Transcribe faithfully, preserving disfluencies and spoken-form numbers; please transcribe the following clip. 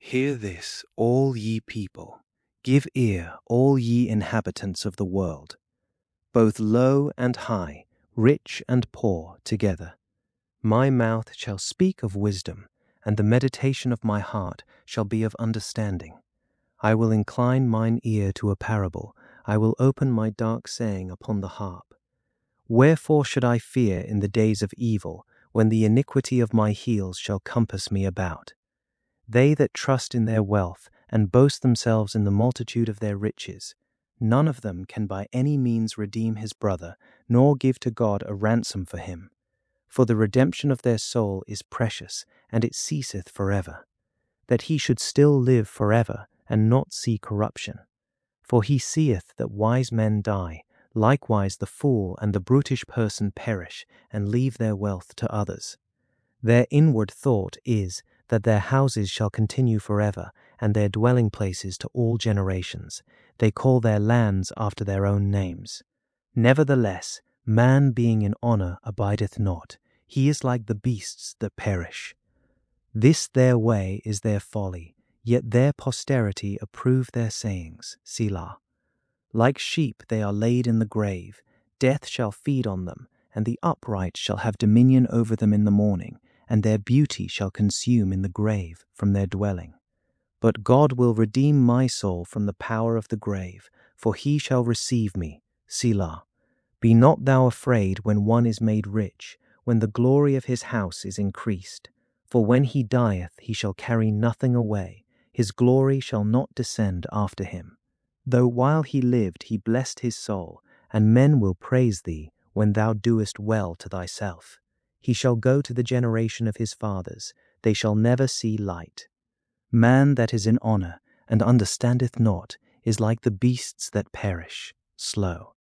Hear this, all ye people. Give ear, all ye inhabitants of the world, both low and high, rich and poor together. My mouth shall speak of wisdom, and the meditation of my heart shall be of understanding. I will incline mine ear to a parable. I will open my dark saying upon the harp. Wherefore should I fear in the days of evil, when the iniquity of my heels shall compass me about? They that trust in their wealth, and boast themselves in the multitude of their riches, none of them can by any means redeem his brother, nor give to God a ransom for him. For the redemption of their soul is precious, and it ceaseth forever, that he should still live forever, and not see corruption. For he seeth that wise men die, likewise the fool and the brutish person perish, and leave their wealth to others. Their inward thought is that their houses shall continue forever, and their dwelling places to all generations. They call their lands after their own names. Nevertheless, man being in honour abideth not. He is like the beasts that perish. This their way is their folly, yet their posterity approve their sayings. Selah. Like sheep they are laid in the grave. Death shall feed on them, and the upright shall have dominion over them in the morning, and their beauty shall consume in the grave from their dwelling. But God will redeem my soul from the power of the grave, for he shall receive me. Selah. Be not thou afraid when one is made rich, when the glory of his house is increased. For when he dieth he shall carry nothing away, his glory shall not descend after him. Though while he lived he blessed his soul, and men will praise thee when thou doest well to thyself. He shall go to the generation of his fathers, they shall never see light. Man that is in honour, and understandeth not, is like the beasts that perish, slow.